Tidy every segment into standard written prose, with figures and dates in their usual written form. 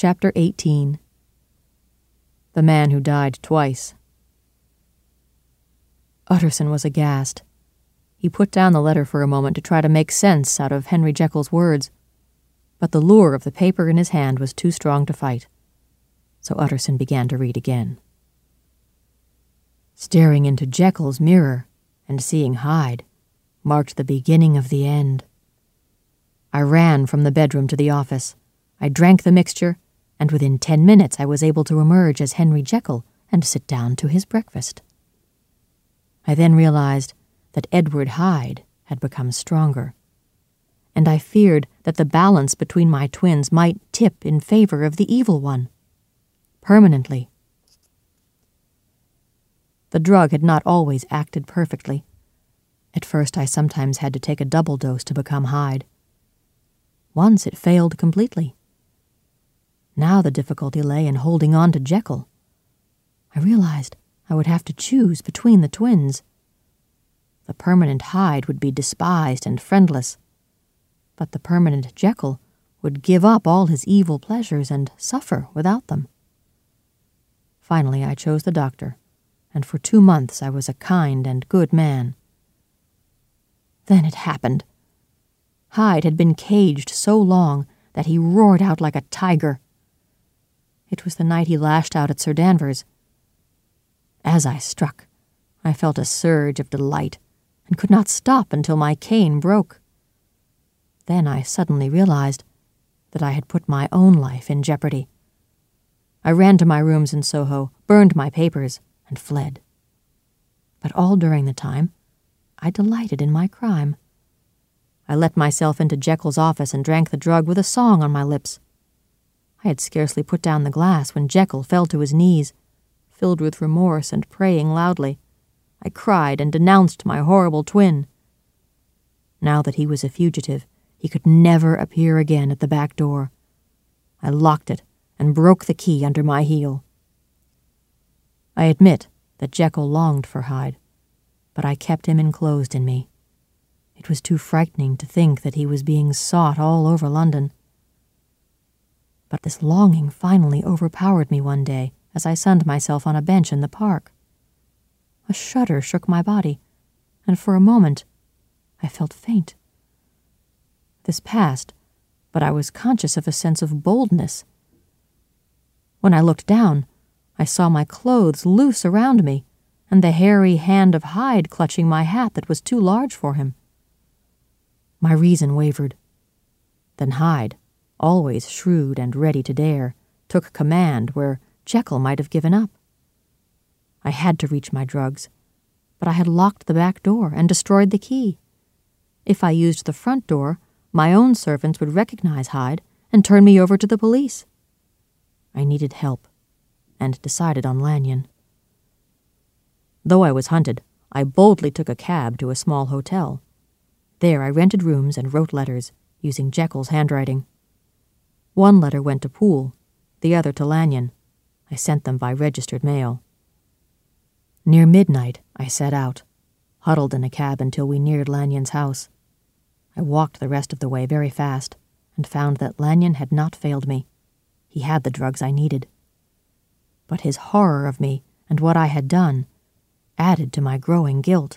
Chapter 18. The Man Who Died Twice. Utterson was aghast. He put down the letter for a moment to try to make sense out of Henry Jekyll's words, but the lure of the paper in his hand was too strong to fight, so Utterson began to read again. Staring into Jekyll's mirror and seeing Hyde marked the beginning of the end. I ran from the bedroom to the office. I drank the mixture, and within 10 minutes I was able to emerge as Henry Jekyll and sit down to his breakfast. I then realized that Edward Hyde had become stronger, and I feared that the balance between my twins might tip in favor of the evil one, permanently. The drug had not always acted perfectly. At first I sometimes had to take a double dose to become Hyde. Once it failed completely. Now the difficulty lay in holding on to Jekyll. I realized I would have to choose between the twins. The permanent Hyde would be despised and friendless, but the permanent Jekyll would give up all his evil pleasures and suffer without them. Finally, I chose the doctor, and for 2 months I was a kind and good man. Then it happened. Hyde had been caged so long that he roared out like a tiger. It was the night he lashed out at Sir Danvers. As I struck, I felt a surge of delight and could not stop until my cane broke. Then I suddenly realized that I had put my own life in jeopardy. I ran to my rooms in Soho, burned my papers, and fled. But all during the time, I delighted in my crime. I let myself into Jekyll's office and drank the drug with a song on my lips. I had scarcely put down the glass when Jekyll fell to his knees, filled with remorse and praying loudly. I cried and denounced my horrible twin. Now that he was a fugitive, he could never appear again at the back door. I locked it and broke the key under my heel. I admit that Jekyll longed for Hyde, but I kept him enclosed in me. It was too frightening to think that he was being sought all over London. But this longing finally overpowered me one day as I sunned myself on a bench in the park. A shudder shook my body, and for a moment I felt faint. This passed, but I was conscious of a sense of boldness. When I looked down, I saw my clothes loose around me, and the hairy hand of Hyde clutching my hat that was too large for him. My reason wavered. Then Hyde, always shrewd and ready to dare, took command where Jekyll might have given up. I had to reach my drugs, but I had locked the back door and destroyed the key. If I used the front door, my own servants would recognize Hyde and turn me over to the police. I needed help, and decided on Lanyon. Though I was hunted, I boldly took a cab to a small hotel. There I rented rooms and wrote letters, using Jekyll's handwriting. One letter went to Poole, the other to Lanyon. I sent them by registered mail. Near midnight, I set out, huddled in a cab until we neared Lanyon's house. I walked the rest of the way very fast, and found that Lanyon had not failed me. He had the drugs I needed. But his horror of me and what I had done added to my growing guilt.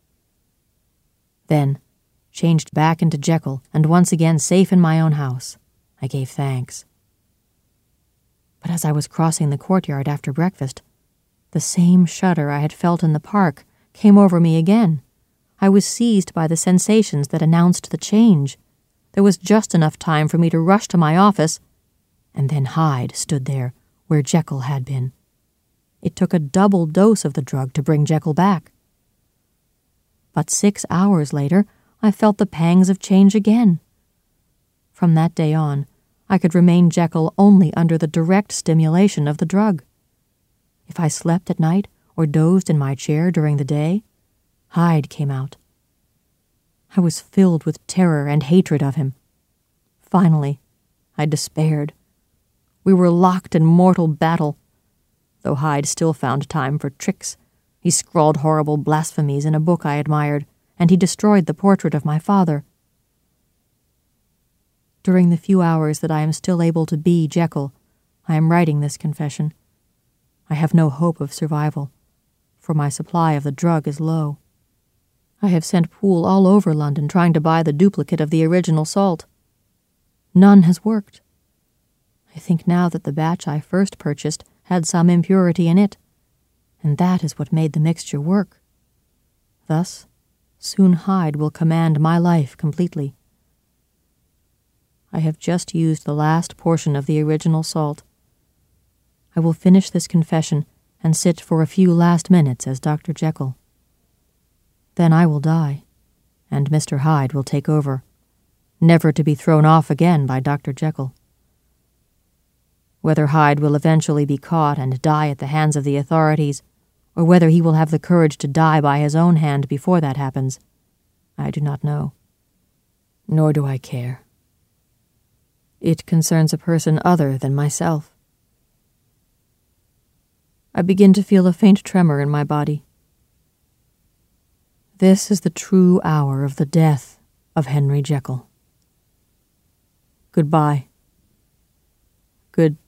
Then, changed back into Jekyll and once again safe in my own house, I gave thanks. But as I was crossing the courtyard after breakfast, the same shudder I had felt in the park came over me again. I was seized by the sensations that announced the change. There was just enough time for me to rush to my office, and then Hyde stood there where Jekyll had been. It took a double dose of the drug to bring Jekyll back. But 6 hours later, I felt the pangs of change again. From that day on, I could remain Jekyll only under the direct stimulation of the drug. If I slept at night or dozed in my chair during the day, Hyde came out. I was filled with terror and hatred of him. Finally, I despaired. We were locked in mortal battle. Though Hyde still found time for tricks, he scrawled horrible blasphemies in a book I admired, and he destroyed the portrait of my father. During the few hours that I am still able to be Jekyll, I am writing this confession. I have no hope of survival, for my supply of the drug is low. I have sent Poole all over London trying to buy the duplicate of the original salt. None has worked. I think now that the batch I first purchased had some impurity in it, and that is what made the mixture work. Thus, soon Hyde will command my life completely. I have just used the last portion of the original salt. I will finish this confession and sit for a few last minutes as Dr. Jekyll. Then I will die, and Mr. Hyde will take over, never to be thrown off again by Dr. Jekyll. Whether Hyde will eventually be caught and die at the hands of the authorities, or whether he will have the courage to die by his own hand before that happens, I do not know. Nor do I care. It concerns a person other than myself. I begin to feel a faint tremor in my body. This is the true hour of the death of Henry Jekyll. Goodbye. Good